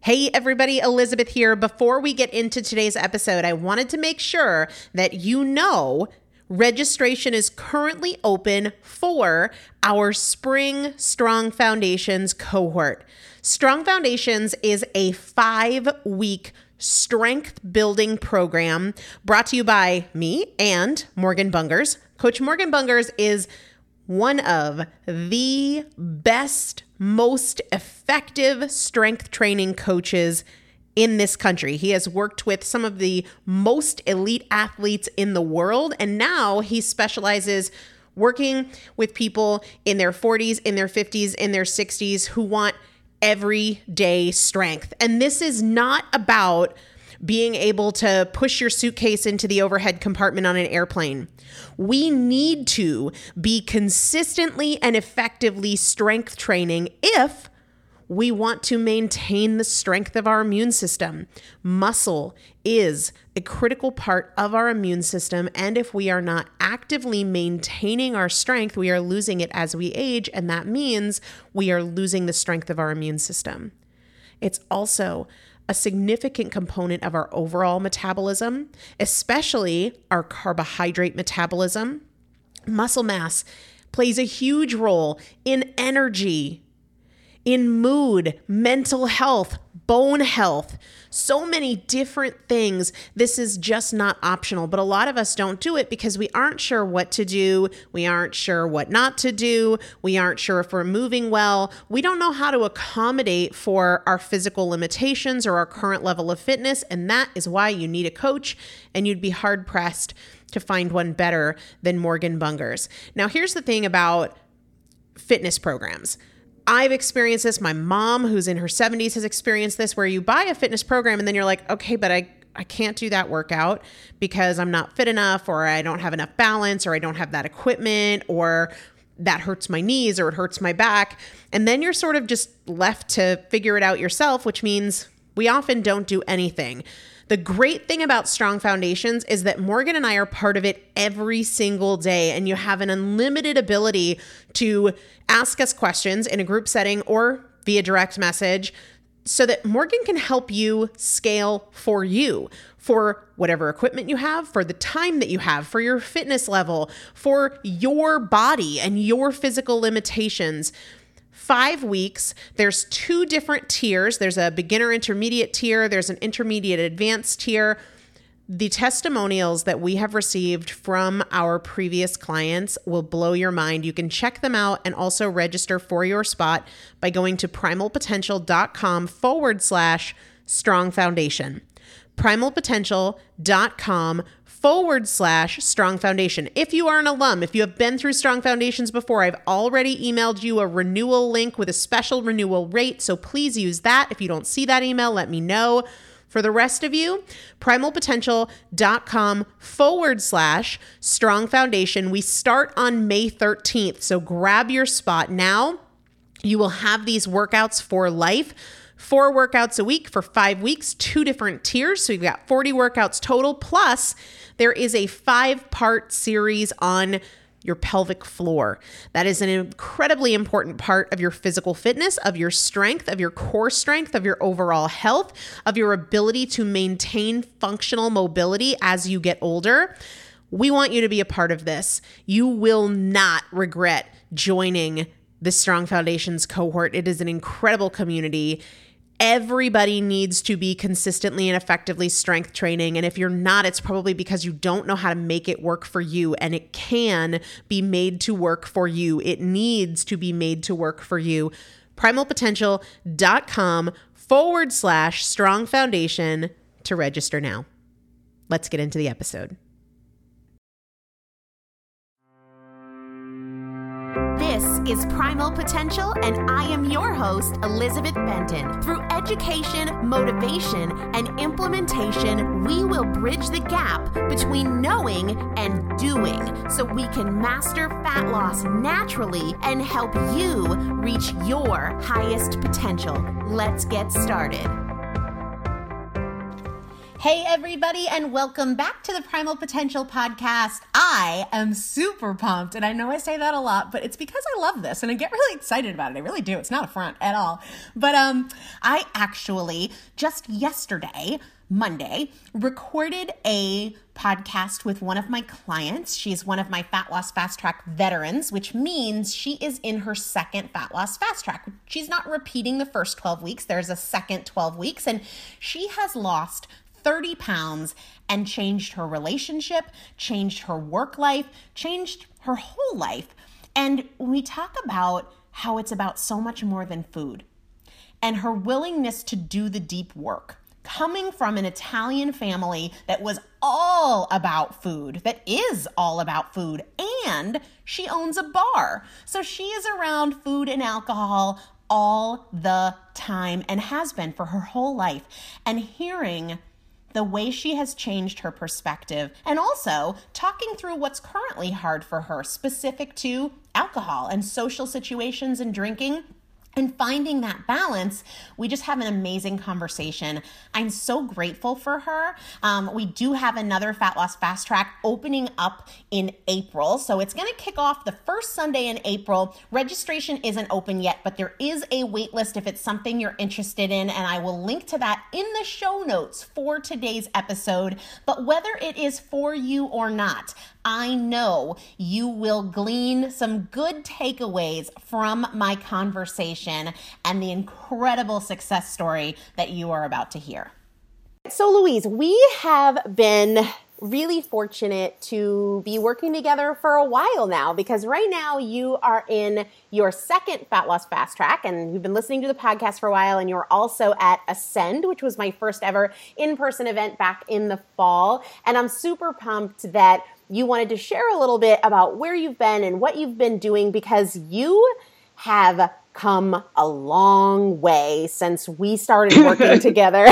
Hey everybody, Elizabeth here. Before we get into today's episode, I wanted to make sure that you know registration is currently open for our Spring Strong Foundations cohort. Strong Foundations is a 5-week strength building program brought to you by me and Morgan Bungers. Coach Morgan Bungers is one of the best, most effective strength training coaches in this country. He has worked with some of the most elite athletes in the world, and now he specializes working with people in their 40s, in their 50s, in their 60s who want everyday strength. And this is not about being able to push your suitcase into the overhead compartment on an airplane. We need to be consistently and effectively strength training if we want to maintain the strength of our immune system. Muscle is a critical part of our immune system, and if we are not actively maintaining our strength, we are losing it as we age, and that means we are losing the strength of our immune system. It's also a significant component of our overall metabolism, especially our carbohydrate metabolism. Muscle mass plays a huge role in energy, in mood, mental health, bone health, so many different things. This is just not optional, but a lot of us don't do it because we aren't sure what to do. We aren't sure what not to do. We aren't sure if we're moving well. We don't know how to accommodate for our physical limitations or our current level of fitness, and that is why you need a coach, and you'd be hard-pressed to find one better than Morgan Bungers. Now, here's the thing about fitness programs. I've experienced this. My mom, who's in her 70s, has experienced this, where you buy a fitness program and then you're like, okay, but I can't do that workout because I'm not fit enough, or I don't have enough balance, or I don't have that equipment, or that hurts my knees, or it hurts my back. And then you're sort of just left to figure it out yourself, which means we often don't do anything. The great thing about Strong Foundations is that Morgan and I are part of it every single day, and you have an unlimited ability to ask us questions in a group setting or via direct message so that Morgan can help you scale for you, for whatever equipment you have, for the time that you have, for your fitness level, for your body and your physical limitations. 5 weeks, there's 2 different tiers. There's a beginner intermediate tier. There's an intermediate advanced tier. The testimonials that we have received from our previous clients will blow your mind. You can check them out and also register for your spot by going to primalpotential.com/strong foundation. primalpotential.com/strong foundation. If you are an alum, if you have been through Strong Foundations before, I've already emailed you a renewal link with a special renewal rate, so please use that. If you don't see that email, let me know. For the rest of you, primalpotential.com/strong foundation. We start on May 13th, so grab your spot now. You will have these workouts for life. 4 workouts a week for 5 weeks, 2 different tiers. So you've got 40 workouts total. Plus, there is a 5-part series on your pelvic floor. That is an incredibly important part of your physical fitness, of your strength, of your core strength, of your overall health, of your ability to maintain functional mobility as you get older. We want you to be a part of this. You will not regret joining the Strong Foundations cohort. It is an incredible community. Everybody needs to be consistently and effectively strength training. And if you're not, it's probably because you don't know how to make it work for you. And it can be made to work for you. It needs to be made to work for you. primalpotential.com/strong foundation to register now. Let's get into the episode. This is Primal Potential, and I am your host, Elizabeth Benton. Through education, motivation, and implementation, we will bridge the gap between knowing and doing so we can master fat loss naturally and help you reach your highest potential. Let's get started. Hey, everybody, and welcome back to the Primal Potential Podcast. I am super pumped, and I know I say that a lot, but it's because I love this, and I get really excited about it. I really do. It's not a front at all. But I actually, just yesterday, Monday, recorded a podcast with one of my clients. She's one of my Fat Loss Fast Track veterans, which means she is in her second Fat Loss Fast Track. She's not repeating the first 12 weeks. There's a second 12 weeks, and she has lost 30 pounds and changed her relationship, changed her work life, changed her whole life. And we talk about how it's about so much more than food and her willingness to do the deep work. Coming from an Italian family that was all about food, that is all about food, and she owns a bar. So she is around food and alcohol all the time and has been for her whole life. And hearing the way she has changed her perspective, and also talking through what's currently hard for her specific to alcohol and social situations and drinking, and finding that balance, we just have an amazing conversation. I'm so grateful for her. We do have another Fat Loss Fast Track opening up in April. So it's going to kick off the first Sunday in April. Registration isn't open yet, but there is a wait list if it's something you're interested in. And I will link to that in the show notes for today's episode. But whether it is for you or not, I know you will glean some good takeaways from my conversation and the incredible success story that you are about to hear. So Louise, we have been really fortunate to be working together for a while now, because right now you are in your second Fat Loss Fast Track, and you've been listening to the podcast for a while, and you're also at Ascend, which was my first ever in-person event back in the fall. And I'm super pumped that you wanted to share a little bit about where you've been and what you've been doing, because you have come a long way since we started working together.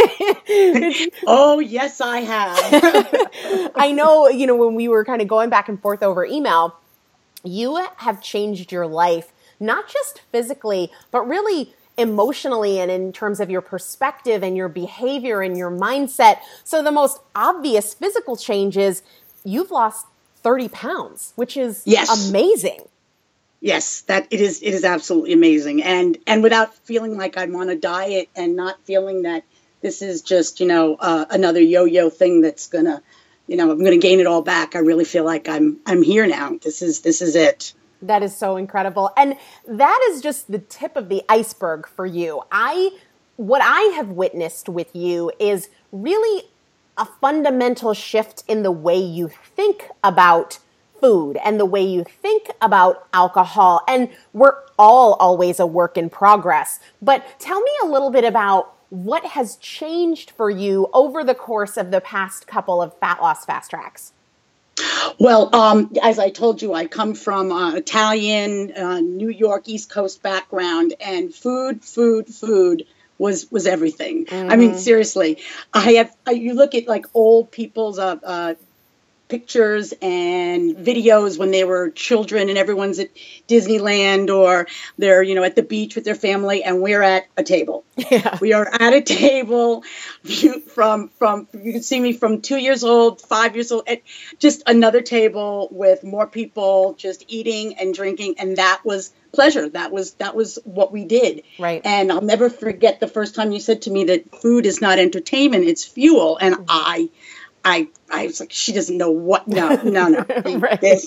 Oh, yes, I have. I know, when we were kind of going back and forth over email, you have changed your life, not just physically, but really emotionally and in terms of your perspective and your behavior and your mindset. So the most obvious physical change is you've lost 30 pounds, which is amazing. Yes, that it is absolutely amazing. And without feeling like I'm on a diet and not feeling that this is just, another yo-yo thing that's gonna, I'm gonna gain it all back. I really feel like I'm here now. This is it. That is so incredible. And that is just the tip of the iceberg for you. What I have witnessed with you is really a fundamental shift in the way you think about food and the way you think about alcohol. And we're all always a work in progress. But tell me a little bit about what has changed for you over the course of the past couple of Fat Loss Fast Tracks. Well, as I told you, I come from Italian, New York, East Coast background, and food was everything. Mm-hmm. I mean, seriously, you look at like old people's pictures and videos when they were children and everyone's at Disneyland or they're, at the beach with their family, and we're at a table. Yeah. We are at a table you can see me from 2 years old, 5 years old, at just another table with more people just eating and drinking. And that was pleasure. That was what we did. Right. And I'll never forget the first time you said to me that food is not entertainment, it's fuel. And I was like, she doesn't know what. No. Right. This.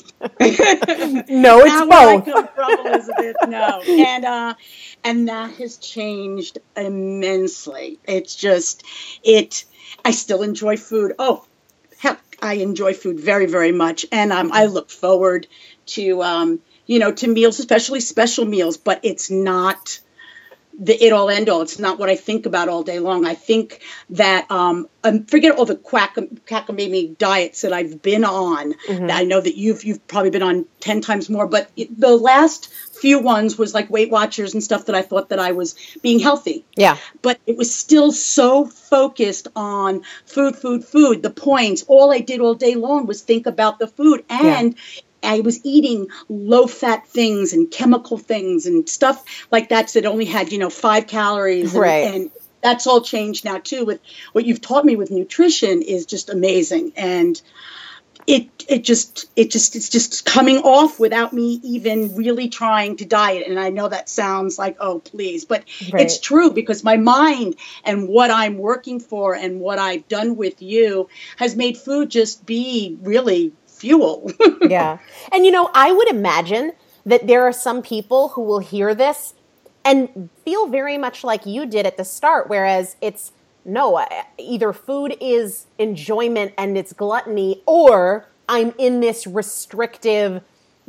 No, it's both. Where I come from, Elizabeth. No, and that has changed immensely. It's just I still enjoy food. Oh, heck, I enjoy food very, very much, and I look forward to to meals, especially special meals. But it's not the it-all, end-all. It's not what I think about all day long. I think that, forget all the cockamamie diets that I've been on. Mm-hmm. I know that you've probably been on 10 times more, but the last few ones was like Weight Watchers and stuff that I thought that I was being healthy. Yeah. But it was still so focused on food. The points, all I did all day long was think about the food. And I was eating low-fat things and chemical things and stuff like that only had, 5 calories. And that's all changed now too. With what you've taught me with nutrition is just amazing. And it's just coming off without me even really trying to diet. And I know that sounds like, oh, please, but it's true, because my mind and what I'm working for and what I've done with you has made food just be really fuel. Yeah. And, I would imagine that there are some people who will hear this and feel very much like you did at the start, whereas it's, no, either food is enjoyment and it's gluttony, or I'm in this restrictive,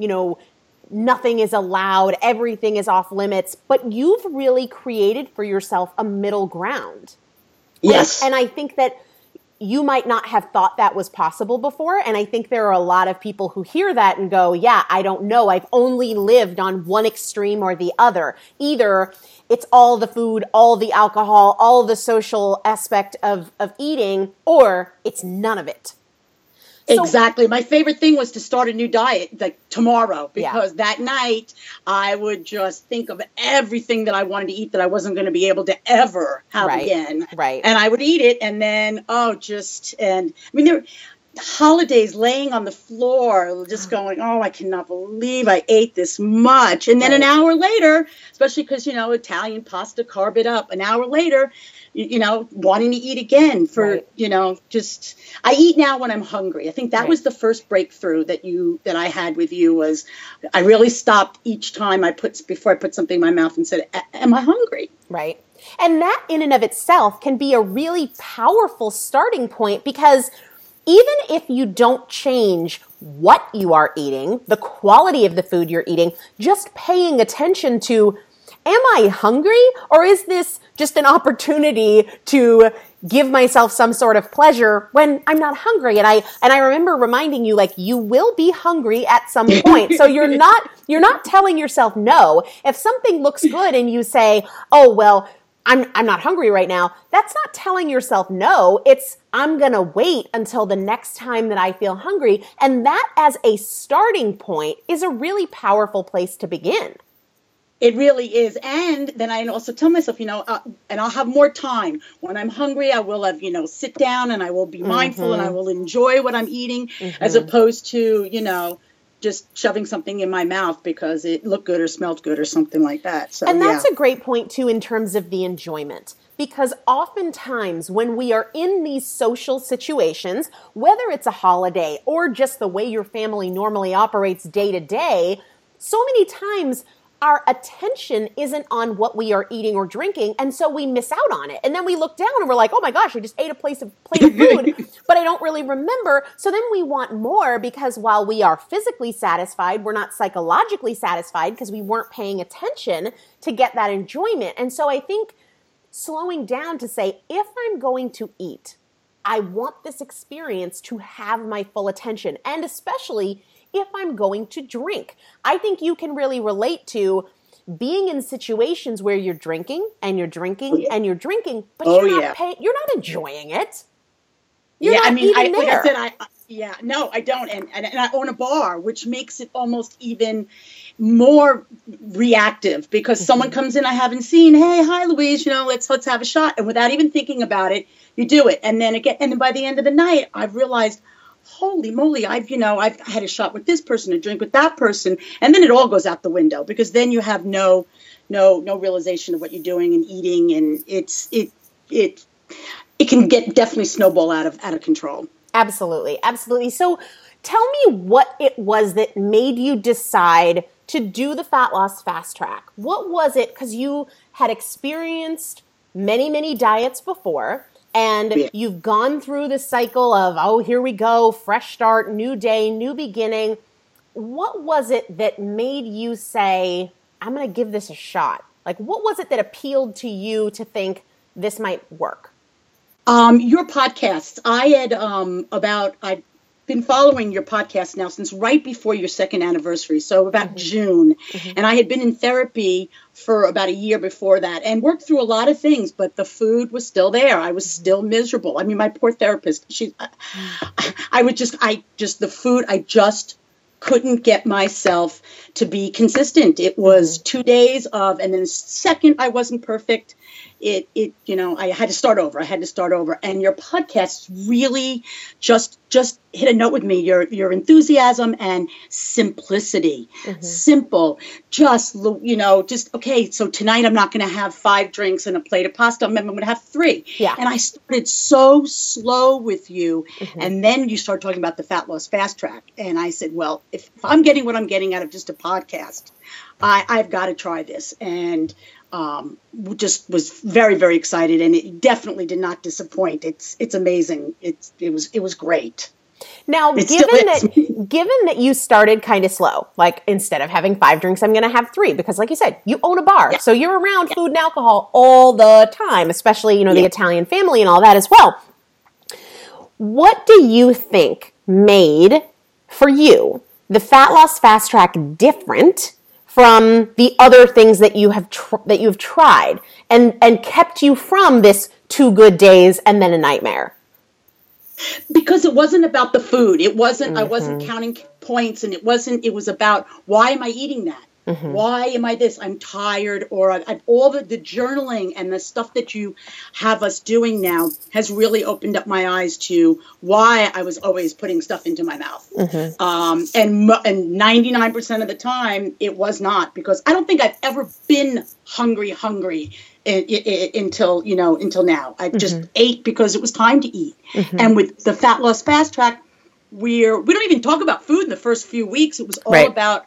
nothing is allowed, everything is off limits. But you've really created for yourself a middle ground. Yes. And I think that you might not have thought that was possible before. And I think there are a lot of people who hear that and go, yeah, I don't know. I've only lived on one extreme or the other. Either it's all the food, all the alcohol, all the social aspect of eating, or it's none of it. Exactly. My favorite thing was to start a new diet like tomorrow, because that night I would just think of everything that I wanted to eat that I wasn't going to be able to ever have again. Right. And I would eat it. And then, there were holidays laying on the floor, just going, oh, I cannot believe I ate this much. And then an hour later, especially because, Italian pasta, carb it up. An hour later, wanting to eat again for, I eat now when I'm hungry. I think that was the first breakthrough that I had with you, was I really stopped each time before I put something in my mouth and said, am I hungry? Right. And that in and of itself can be a really powerful starting point, because even if you don't change what you are eating, the quality of the food you're eating, just paying attention to, am I hungry, or is this just an opportunity to give myself some sort of pleasure when I'm not hungry? And I remember reminding you, like, you will be hungry at some point. So you're not telling yourself no. If something looks good and you say, oh, well, I'm not hungry right now, that's not telling yourself no. It's, I'm going to wait until the next time that I feel hungry. And that, as a starting point, is a really powerful place to begin. It really is. And then I also tell myself, and I'll have more time. When I'm hungry, I will have, sit down and I will be mindful and I will enjoy what I'm eating, as opposed to, just shoving something in my mouth because it looked good or smelled good or something like that. So, and that's a great point too, in terms of the enjoyment, because oftentimes when we are in these social situations, whether it's a holiday or just the way your family normally operates day to day, so many times our attention isn't on what we are eating or drinking, and so we miss out on it. And then we look down and we're like, oh my gosh, I just ate a plate of food, but I don't really remember. So then we want more, because while we are physically satisfied, we're not psychologically satisfied because we weren't paying attention to get that enjoyment. And so I think slowing down to say, if I'm going to eat, I want this experience to have my full attention, and especially if I'm going to drink. I think you can really relate to being in situations where you're drinking and you're drinking and you're drinking, but you're not enjoying it. You're not even there. I don't. And I own a bar, which makes it almost even more reactive, because someone comes in I haven't seen, hey, hi, Louise, let's have a shot. And without even thinking about it, you do it. And then by the end of the night, I've realized, holy moly, I've had a shot with this person, a drink with that person, and then it all goes out the window, because then you have no realization of what you're doing and eating, and it can definitely snowball out of control. Absolutely, absolutely. So tell me what it was that made you decide to do the Fat Loss Fast Track. What was it? Because you had experienced many, many diets before. And you've gone through the cycle of, oh, here we go, fresh start, new day, new beginning. What was it that made you say, I'm going to give this a shot? Like, what was it that appealed to you to think this might work? Your podcasts. I've been following your podcast now since right before your second anniversary, so about June. And I had been in therapy for about a year before that and worked through a lot of things, but the food was still there. I was still miserable. I mean, my poor therapist, I just couldn't get myself to be consistent. It was 2 days and then the second I wasn't perfect, I had to start over. And your podcast really just hit a note with me. Your enthusiasm and simplicity, simple, just okay. So tonight I'm not going to have 5 drinks and a plate of pasta. I'm going to have 3. Yeah. And I started so slow with you. And then you started talking about the Fat Loss Fast Track. And I said, well, if I'm getting what I'm getting out of just a podcast, I've got to try this. And just was very, very excited, and it definitely did not disappoint. It's amazing. It was great. Now, given that you started kind of slow, like instead of having 5 drinks, I'm going to have 3, because like you said, you own a bar. Yeah. So you're around food and alcohol all the time, especially, the Italian family and all that as well. What do you think made, for you, the Fat Loss Fast Track different from the other things that you have you've tried and kept you from this 2 good days and then a nightmare? Because it wasn't about the food. It wasn't, I wasn't counting points, and it was about, why am I eating that? Why am I this? I'm tired, or I've all the journaling and the stuff that you have us doing now has really opened up my eyes to why I was always putting stuff into my mouth. And 99% of the time it was not, because I don't think I've ever been hungry until now. I just ate because it was time to eat. And with the Fat Loss Fast Track, we don't even talk about food in the first few weeks. It was all about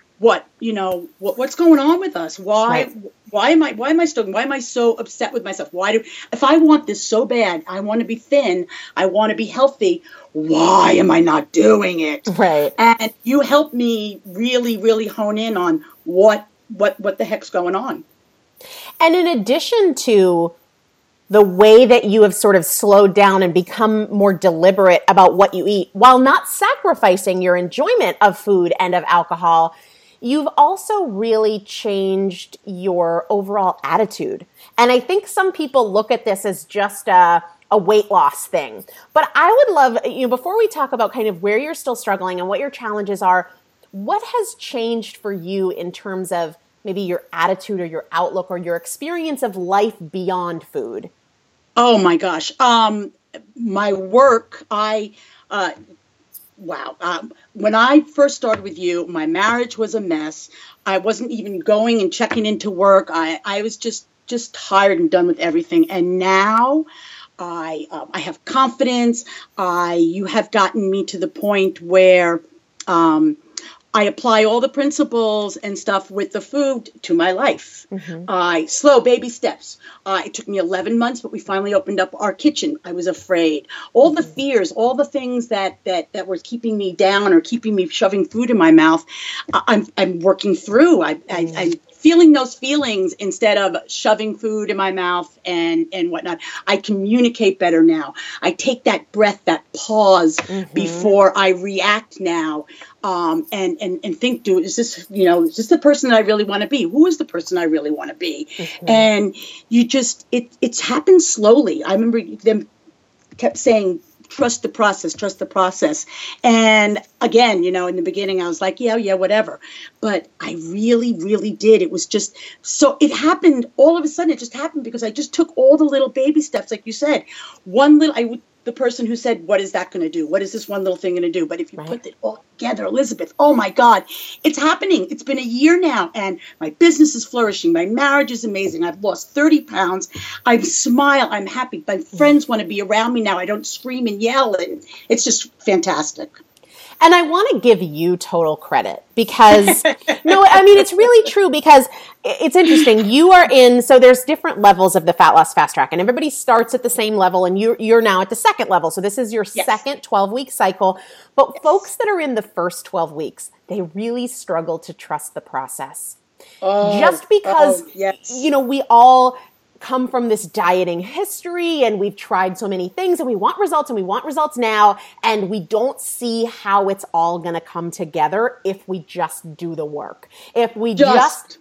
what's going on with us? Why am I so upset with myself? If I want this so bad, I want to be thin, I want to be healthy, why am I not doing it? Right. And you helped me really, really hone in on what the heck's going on. And in addition to the way that you have sort of slowed down and become more deliberate about what you eat, while not sacrificing your enjoyment of food and of alcohol, you've also really changed your overall attitude. And I think some people look at this as just a weight loss thing. But I would love, before we talk about kind of where you're still struggling and what your challenges are, what has changed for you in terms of maybe your attitude or your outlook or your experience of life beyond food? Oh my gosh. My work, when I first started with you, my marriage was a mess. I wasn't even going and checking into work. I was just tired and done with everything. And now I have confidence. You have gotten me to the point where I apply all the principles and stuff with the food to my life. Slow baby steps. It took me 11 months, but we finally opened up our kitchen. I was afraid. All the fears, all the things that were keeping me down or keeping me shoving food in my mouth, I'm working through. I'm feeling those feelings instead of shoving food in my mouth and whatnot. I communicate better now. I take that breath, that pause before I react now, and think, is this the person that I really want to be? Who is the person I really want to be? And you just, it's happened slowly. I remember them kept saying, trust the process. And again, in the beginning, I was like, yeah, whatever. But I really, really did. It was just, so it happened all of a sudden. It just happened because I just took all the little baby steps, like you said. The person who said, what is that going to do? What is this one little thing going to do? But if you put it all together, Elizabeth, oh my God, it's happening. It's been a year now, and my business is flourishing. My marriage is amazing. I've lost 30 pounds. I smile. I'm happy. My friends want to be around me now. I don't scream and yell. And it's just fantastic. And I want to give you total credit because, it's really true, because it's interesting. You are so there's different levels of the Fat Loss Fast Track, and everybody starts at the same level, and you're now at the second level. So this is your second 12-week cycle. But folks that are in the first 12 weeks, they really struggle to trust the process. Just because, we all come from this dieting history and we've tried so many things and we want results now, and we don't see how it's all going to come together if we just do the work. If we just.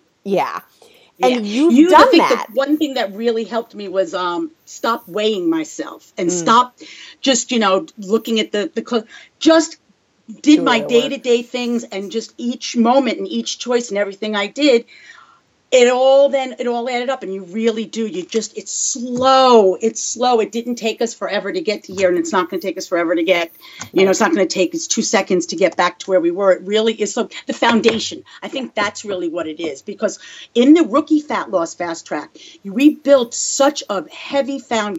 And you've done that. The one thing that really helped me was stop weighing myself and stop just, looking at the just did my day-to-day things, and just each moment and each choice and everything I did, it all added up, and you really do. It's slow. It didn't take us forever to get to here, and it's not going to take us forever to get, it's not going to take us 2 seconds to get back to where we were. It really is. So the foundation, I think that's really what it is, because in the Rookie Fat Loss Fast Track, we built such a heavy,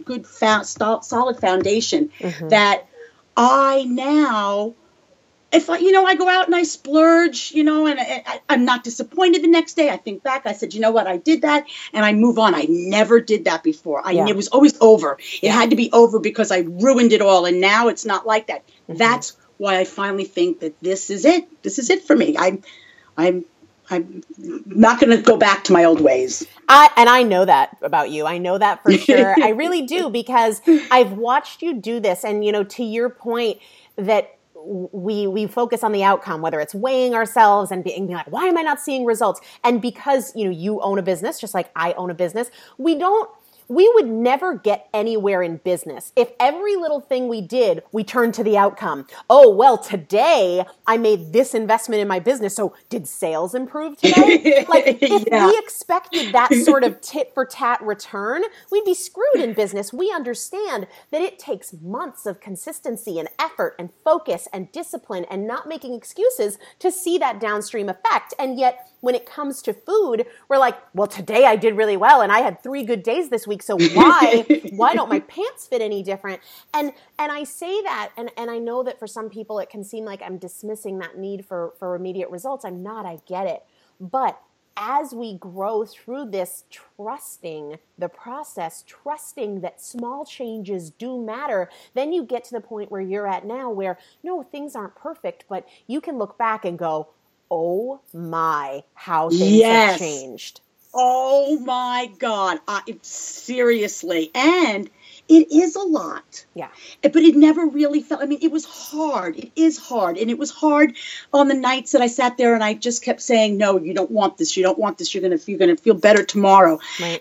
solid foundation that I now, if I go out and I splurge, and I'm not disappointed the next day. I think back, I said, you know what, I did that, and I move on. I never did that before. It was always over. It had to be over because I ruined it all, and now it's not like that. That's why I finally think that this is it. This is it for me. I'm not going to go back to my old ways. I know that about you. I know that for sure. I really do, because I've watched you do this, and to your point that we focus on the outcome, whether it's weighing ourselves and being like, why am I not seeing results? And because, you own a business, just like I own a business, we would never get anywhere in business if every little thing we did, we turned to the outcome. Oh, well, today I made this investment in my business. So did sales improve today? Like, if we expected that sort of tit for tat return, we'd be screwed in business. We understand that it takes months of consistency and effort and focus and discipline and not making excuses to see that downstream effect. And yet, when it comes to food, we're like, well, today I did really well and I had 3 good days this week. So why don't my pants fit any different? And I say that, and I know that for some people it can seem like I'm dismissing that need for immediate results. I'm not, I get it. But as we grow through this, trusting the process, trusting that small changes do matter, then you get to the point where you're at now where, no, things aren't perfect, but you can look back and go, oh my, how things have changed. Oh my God. Seriously. And it is a lot. Yeah. But it never really felt, it was hard. It is hard. And it was hard on the nights that I sat there and I just kept saying, no, you don't want this. You don't want this. You're going to feel better tomorrow. Right.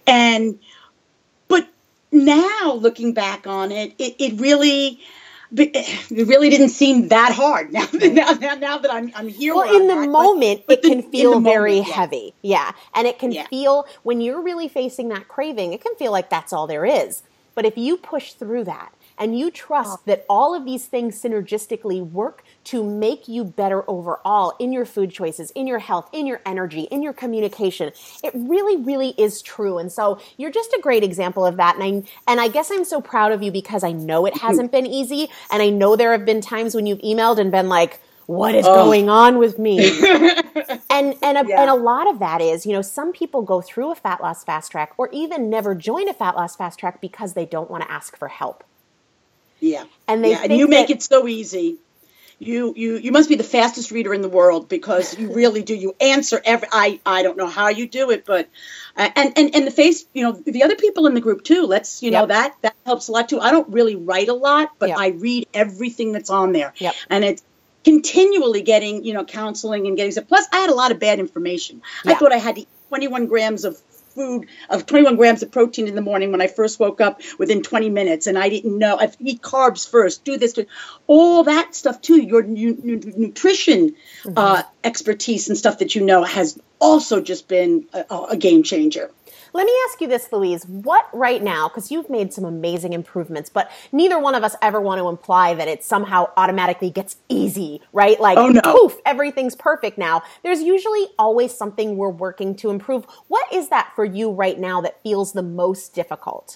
But now looking back on it, it really didn't seem that hard now that I'm here. Well, in the moment, it can feel very heavy. Yeah. And it can feel, when you're really facing that craving, it can feel like that's all there is. But if you push through that and you trust that all of these things synergistically work to make you better overall in your food choices, in your health, in your energy, in your communication, it really, really is true. And so you're just a great example of that. And I guess I'm so proud of you because I know it hasn't been easy. And I know there have been times when you've emailed and been like, what is going on with me? And a lot of that is, some people go through a fat loss fast track or even never join a fat loss fast track because they don't want to ask for help. Yeah. And and you make it so easy. You must be the fastest reader in the world because you really do. You answer I don't know how you do it, but and the other people in the group too. Let's that helps a lot too. I don't really write a lot, but I read everything that's on there. Yep. And it's continually getting, counseling and getting stuff. Plus, I had a lot of bad information. I thought I had to eat 21 grams of food, of 21 grams of protein in the morning when I first woke up within 20 minutes. And I didn't know. I eat carbs first, do this, all that stuff too. Your nutrition expertise and stuff that has also just been a game changer. Let me ask you this, Louise. What right now, because you've made some amazing improvements, but neither one of us ever want to imply that it somehow automatically gets easy, right? Like, poof, everything's perfect now. There's usually always something we're working to improve. What is that for you right now that feels the most difficult?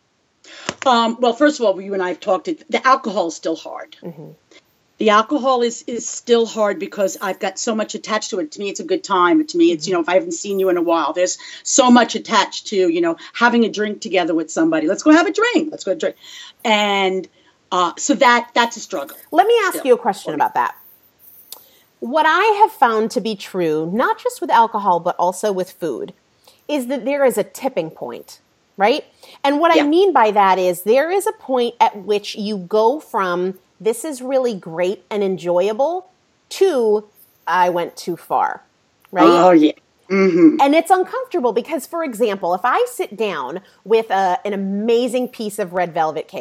Well, first of all, you and I have talked, the alcohol is still hard. Mm-hmm. The alcohol is still hard because I've got so much attached to it. To me, it's a good time. To me, it's, if I haven't seen you in a while, there's so much attached to, having a drink together with somebody. Let's go have a drink. Let's go drink. And so that's a struggle. Let me ask you a question about that. What I have found to be true, not just with alcohol, but also with food, is that there is a tipping point, right? And what I mean by that is there is a point at which you go from this is really great and enjoyable to I went too far, right? Oh, yeah. Mm-hmm. And it's uncomfortable because, for example, if I sit down with an amazing piece of red velvet cake,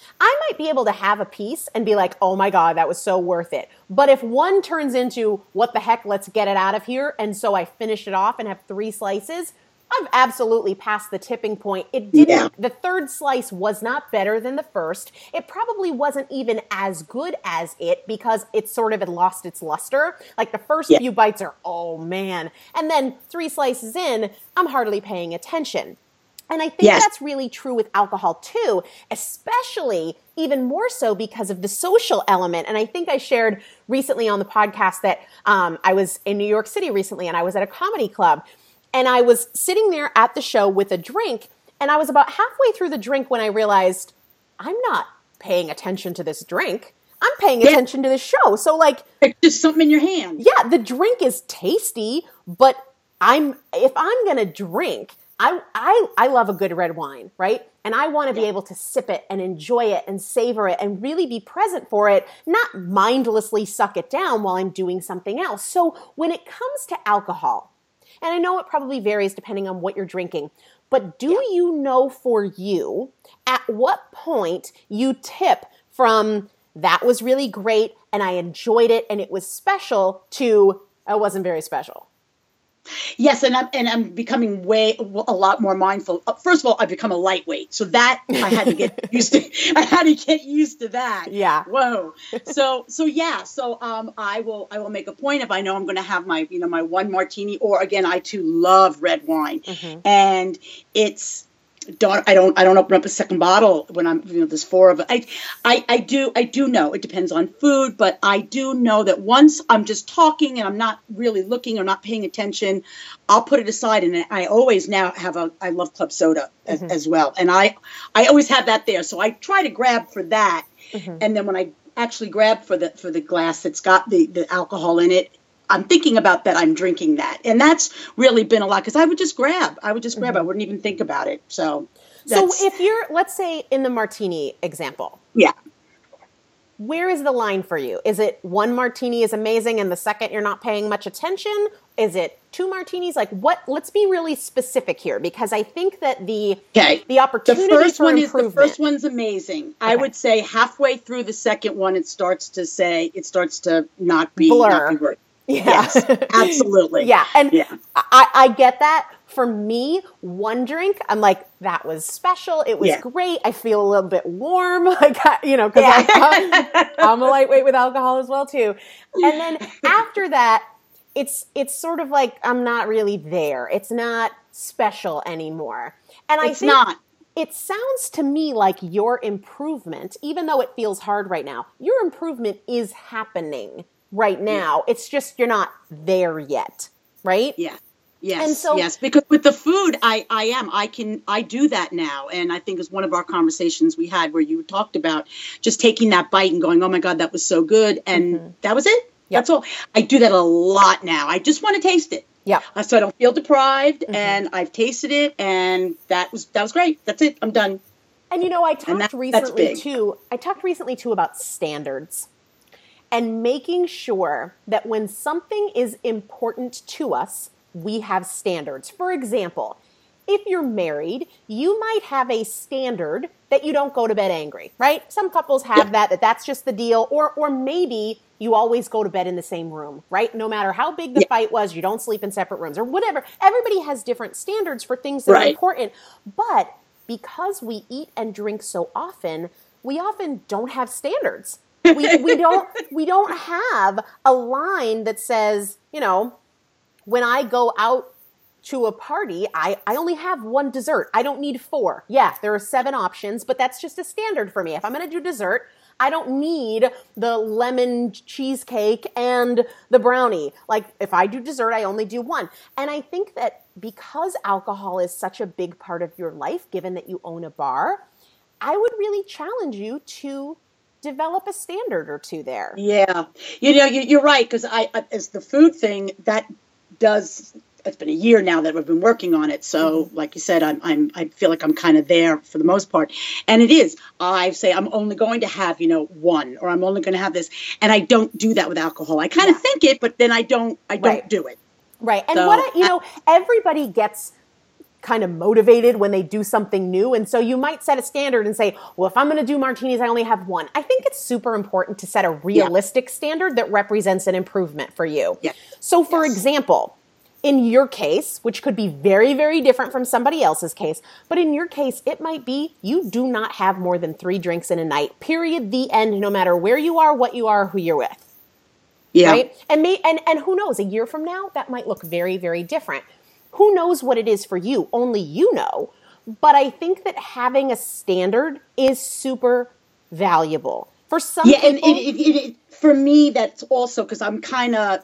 I might be able to have a piece and be like, oh my God, that was so worth it. But if one turns into, what the heck, let's get it out of here, and so I finish it off and have 3 slices, I've absolutely passed the tipping point. It didn't. Yeah. The third slice was not better than the first. It probably wasn't even as good as it because it sort of had lost its luster. Like the first few bites are, oh man. And then 3 slices in, I'm hardly paying attention. And I think that's really true with alcohol too, especially even more so because of the social element. And I think I shared recently on the podcast that I was in New York City recently and I was at a comedy club. And I was sitting there at the show with a drink, and I was about halfway through the drink when I realized I'm not paying attention to this drink. I'm paying attention to the show. So like, it's just something in your hand. Yeah, the drink is tasty, but if I'm going to drink, I love a good red wine, right? And I want to be able to sip it and enjoy it and savor it and really be present for it, not mindlessly suck it down while I'm doing something else. So when it comes to alcohol, and I know it probably varies depending on what you're drinking, but do you know for you at what point you tip from that was really great and I enjoyed it and it was special to it wasn't very special? Yes, and I'm becoming a lot more mindful. First of all, I've become a lightweight, so that I had to get used to. I had to get used to that. Yeah. Whoa. So I will make a point if I know I'm going to have my my 1 martini, or again, I too love red wine, and it's. I don't open up a second bottle when I'm there's 4 of it. I do know it depends on food, but I do know that once I'm just talking and I'm not really looking or not paying attention, I'll put it aside. And I always now I love club soda as well, and I always have that there. So I try to grab for that, and then when I actually grab for the glass that's got the alcohol in it, I'm thinking about that. I'm drinking that. And that's really been a lot because I would just grab. I wouldn't even think about it. So if you're, let's say in the martini example. Yeah. Where is the line for you? Is it 1 martini is amazing and the second you're not paying much attention? Is it 2 martinis? Like what? Let's be really specific here because I think that the opportunity for improvement. The first one's amazing. Okay. I would say halfway through the second one, it starts to not be blur. Not be worth. Yeah. Yes, absolutely. Yeah. And I get that. For me, 1 drink, I'm like, that was special. It was great. I feel a little bit warm, because I'm a lightweight with alcohol as well too. And then after that, it's sort of like I'm not really there. It's not special anymore. And I think not. It sounds to me like your improvement, even though it feels hard right now, your improvement is happening right now. It's just you're not there yet, right? Yeah. Yes. And so, yes, because with the food, I do that now. And I think it's one of our conversations we had where you talked about just taking that bite and going, oh my God, that was so good. And that was it. Yep. That's all. I do that a lot now. I just want to taste it. Yeah. So I don't feel deprived and I've tasted it and that was great. That's it. I'm done. And I talked recently too about standards. And making sure that when something is important to us, we have standards. For example, if you're married, you might have a standard that you don't go to bed angry, right? Some couples have that's just the deal. Or maybe you always go to bed in the same room, right? No matter how big the fight was, you don't sleep in separate rooms or whatever. Everybody has different standards for things that are important. But because we eat and drink so often, we often don't have standards. We don't have a line that says, when I go out to a party, I only have 1 dessert. I don't need 4. Yeah, there are 7 options, but that's just a standard for me. If I'm going to do dessert, I don't need the lemon cheesecake and the brownie. Like if I do dessert, I only do 1. And I think that because alcohol is such a big part of your life, given that you own a bar, I would really challenge you to develop a standard or 2 there. Yeah. You're right. Because as the food thing, it's been a year now that we've been working on it. So like you said, I feel like I'm kind of there for the most part. And it is, I say I'm only going to have, 1, or I'm only going to have this. And I don't do that with alcohol. I kind of think it, but then I don't do it. Right. And so, everybody gets kind of motivated when they do something new. And so you might set a standard and say, well, if I'm going to do martinis, I only have one. I think it's super important to set a realistic standard that represents an improvement for you. Yeah. So for example, in your case, which could be very, very different from somebody else's case, but in your case, it might be you do not have more than 3 drinks in a night, period, the end, no matter where you are, what you are, who you're with. Yeah. Right? And who knows, a year from now, that might look very, very different. Who knows what it is for you? Only you know. But I think that having a standard is super valuable. For some people... and it for me, that's also because I'm kind of,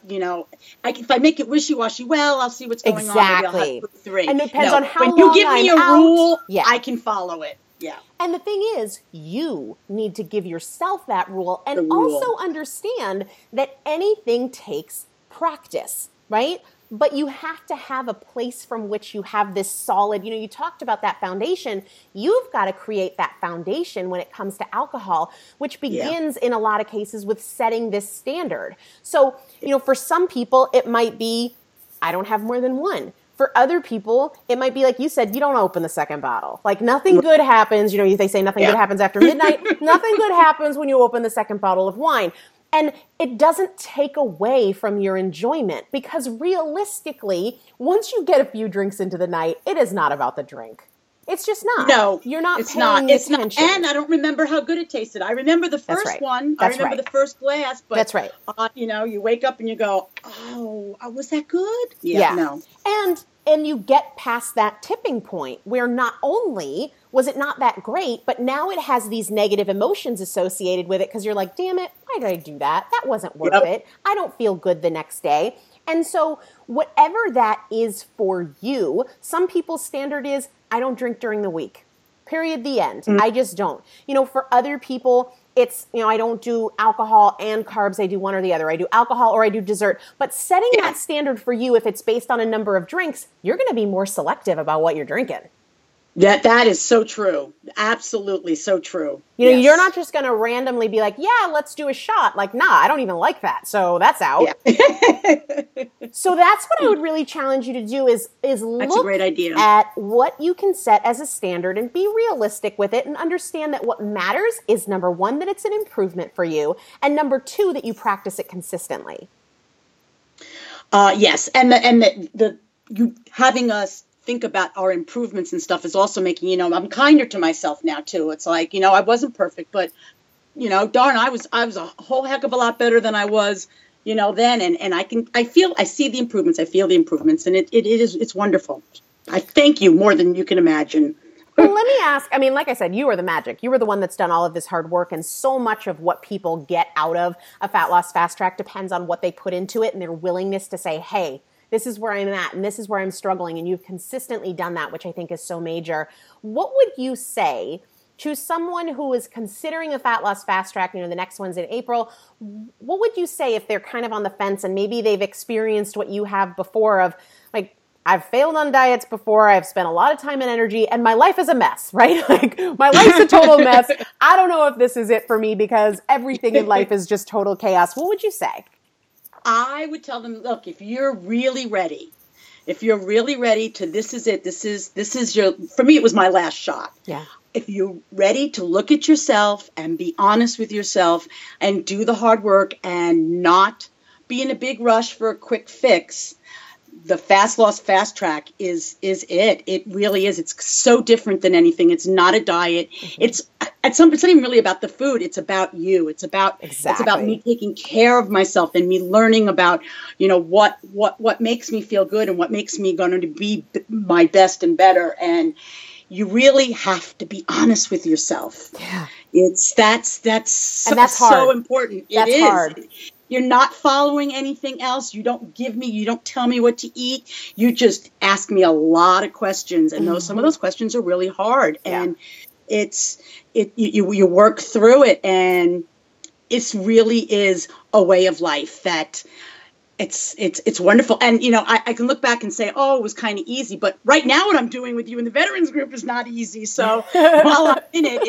if I make it wishy-washy, well, I'll see what's going on. Maybe I'll have 3. And it depends on how long when you give me a rule, yeah. I can follow it. Yeah. And the thing is, you need to give yourself that rule and also understand that anything takes practice, right? But you have to have a place from which you have this solid, you talked about that foundation. You've got to create that foundation when it comes to alcohol, which begins in a lot of cases with setting this standard. So, for some people, it might be, I don't have more than 1. For other people, it might be like you said, you don't open the second bottle. Like nothing good happens. They say nothing good happens after midnight. Nothing good happens when you open the second bottle of wine. And it doesn't take away from your enjoyment because realistically, once you get a few drinks into the night, it is not about the drink. It's just not. No, you're not it's paying not. It's attention. not. And I don't remember how good it tasted. I remember the first one. I remember the first glass. But, that's right. You wake up and you go, oh, was that good? Yeah. No. And you get past that tipping point where not only was it not that great, but now it has these negative emotions associated with it because you're like, damn it, why did I do that? That wasn't worth it. I don't feel good the next day. And so whatever that is for you, some people's standard is, I don't drink during the week. Period, the end. I just don't. For other people, it's, I don't do alcohol and carbs. I do one or the other. I do alcohol or I do dessert. But setting that standard for you, if it's based on a number of drinks, you're going to be more selective about what you're drinking. That is so true. Absolutely so true. You're not just going to randomly be like, yeah, let's do a shot. Like, nah, I don't even like that. So that's out. Yeah. So that's what I would really challenge you to do is look that's a great idea. At what you can set as a standard and be realistic with it and understand that what matters is number 1, that it's an improvement for you. And number 2, that you practice it consistently. Yes. And you having us think about our improvements and stuff is also making, I'm kinder to myself now too. It's like, I wasn't perfect, but, darn, I was a whole heck of a lot better than I was, then. And I see the improvements. I feel the improvements and it's wonderful. I thank you more than you can imagine. Well, let me ask, like I said, you are the magic. You are the one that's done all of this hard work, and so much of what people get out of a fat loss fast track depends on what they put into it and their willingness to say, hey, this is where I'm at and this is where I'm struggling. And you've consistently done that, which I think is so major. What would you say to someone who is considering a fat loss fast track, the next one's in April? What would you say if they're kind of on the fence and maybe they've experienced what you have before of like, I've failed on diets before, I've spent a lot of time and energy and my life is a mess, right? Like my life's a total mess. I don't know if this is it for me because everything in life is just total chaos. What would you say? I would tell them, look, if you're really ready to, this is it. This is your, for me, it was my last shot. Yeah. If you're ready to look at yourself and be honest with yourself and do the hard work and not be in a big rush for a quick fix, the fast loss fast track is it. It really is. It's so different than anything. It's not a diet. Mm-hmm. It's not even really about the food. It's about you. It's about me taking care of myself and me learning about, what makes me feel good and what makes me going to be my best and better. And you really have to be honest with yourself. Yeah. That's hard. So important. That's it is. Hard. You're not following anything else. You don't tell me what to eat. You just ask me a lot of questions. And some of those questions are really hard. Yeah. And you work through it. And it really is a way of life that it's wonderful. And, I can look back and say, oh, it was kind of easy. But right now what I'm doing with you in the veterans group is not easy. So while I'm in it,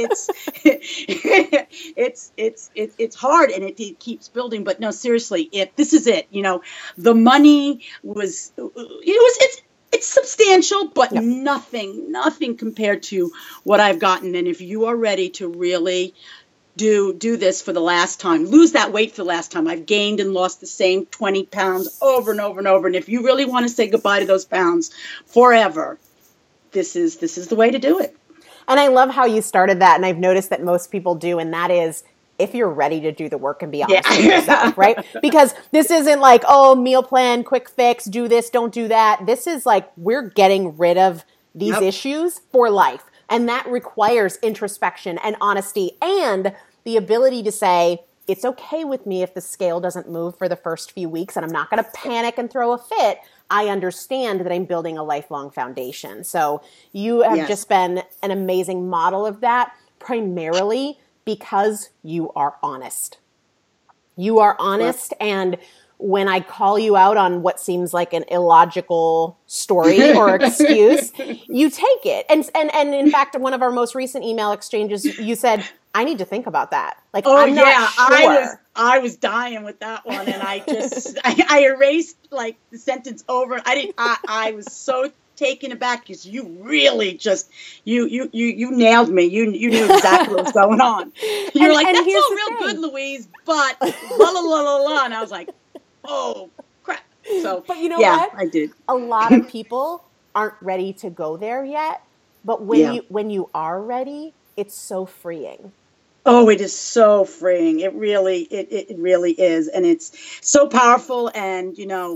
it's hard and it keeps building. But no, seriously, if this is it, the money was, It's substantial, but nothing compared to what I've gotten. And if you are ready to really do this for the last time, lose that weight for the last time. I've gained and lost the same 20 pounds over and over and over. And if you really want to say goodbye to those pounds forever, this is the way to do it. And I love how you started that. And I've noticed that most people do. And that is, if you're ready to do the work and be honest with yourself, right? Because this isn't like, oh, meal plan, quick fix, do this, don't do that. This is like, we're getting rid of these issues for life. And that requires introspection and honesty and the ability to say, it's okay with me if the scale doesn't move for the first few weeks and I'm not going to panic and throw a fit. I understand that I'm building a lifelong foundation. So you have just been an amazing model of that, primarily because you are honest. You are honest, and when I call you out on what seems like an illogical story or excuse, you take it. And in fact, one of our most recent email exchanges, you said, I need to think about that. Like, I'm not sure. I was dying with that one, and I just I erased like the sentence over. I was so taken aback because you really just you nailed me. You knew exactly what was going on. You were like, that's all real good, Louise, but la la la la la, and I was like, oh crap. So, but you know what? I did. A lot of people aren't ready to go there yet, but when you are ready, it's so freeing. Oh, it is so freeing. It really is, and it's so powerful. And you know,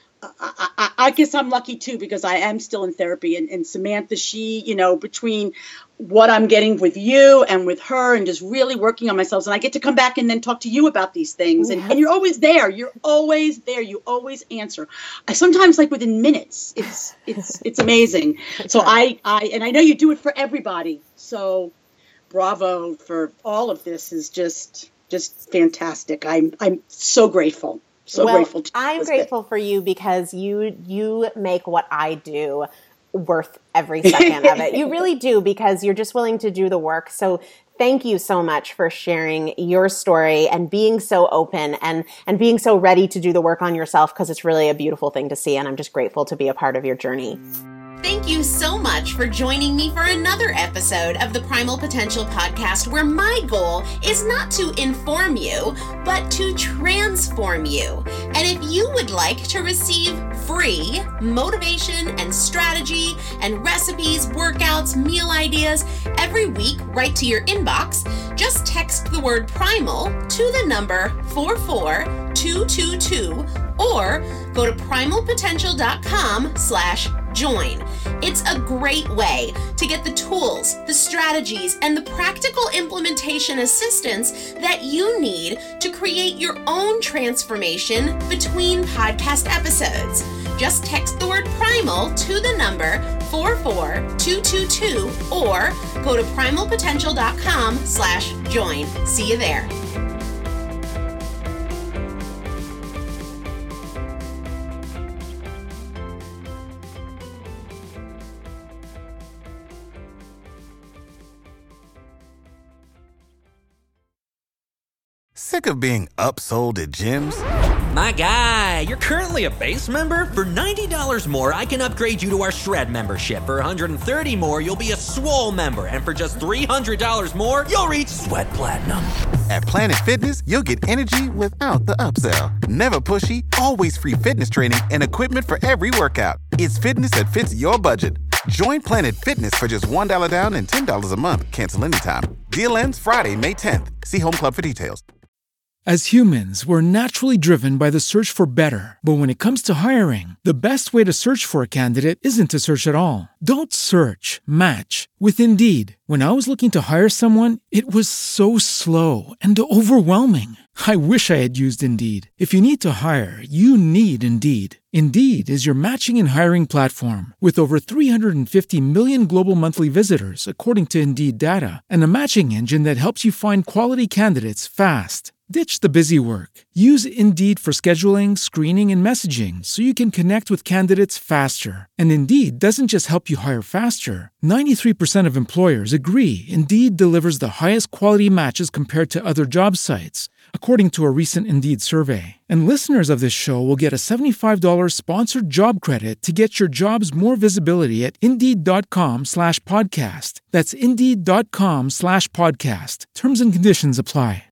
I guess I'm lucky too, because I am still in therapy, and Samantha, she, you know, between what I'm getting with you and with her and just really working on myself, and I get to come back and then talk to you about these things, and you're always there. You're always there. You always answer. I sometimes like within minutes. It's amazing. So I know you do it for everybody. So bravo for all of this. Is just fantastic. I'm so grateful. Grateful to I'm grateful for you because you make what I do worth every second of it. You really do, because you're just willing to do the work. So thank you so much for sharing your story and being so open and being so ready to do the work on yourself, because it's really a beautiful thing to see. And I'm just grateful to be a part of your journey. Thank you so much for joining me for another episode of the Primal Potential Podcast, where my goal is not to inform you, but to transform you. And if you would like to receive free motivation and strategy and recipes, workouts, meal ideas every week right to your inbox, just text the word primal to the number 44222 or go to primalpotential.com/join. It's a great way to get the tools, the strategies, and the practical implementation assistance that you need to create your own transformation between podcast episodes. Just text the word primal to the number 44222 or go to primalpotential.com/join. See you there. Sick of being upsold at gyms? My guy, you're currently a base member? For $90 more, I can upgrade you to our Shred membership. For $130 more, you'll be a Swole member. And for just $300 more, you'll reach Sweat Platinum. At Planet Fitness, you'll get energy without the upsell. Never pushy, always free fitness training and equipment for every workout. It's fitness that fits your budget. Join Planet Fitness for just $1 down and $10 a month. Cancel anytime. Deal ends Friday, May 10th. See Home Club for details. As humans, we're naturally driven by the search for better. But when it comes to hiring, the best way to search for a candidate isn't to search at all. Don't search, match with Indeed. When I was looking to hire someone, it was so slow and overwhelming. I wish I had used Indeed. If you need to hire, you need Indeed. Indeed is your matching and hiring platform with over 350 million global monthly visitors, according to Indeed data, and a matching engine that helps you find quality candidates fast. Ditch the busy work. Use Indeed for scheduling, screening, and messaging so you can connect with candidates faster. And Indeed doesn't just help you hire faster. 93% of employers agree Indeed delivers the highest quality matches compared to other job sites, according to a recent Indeed survey. And listeners of this show will get a $75 sponsored job credit to get your jobs more visibility at Indeed.com/podcast. That's Indeed.com/podcast. Terms and conditions apply.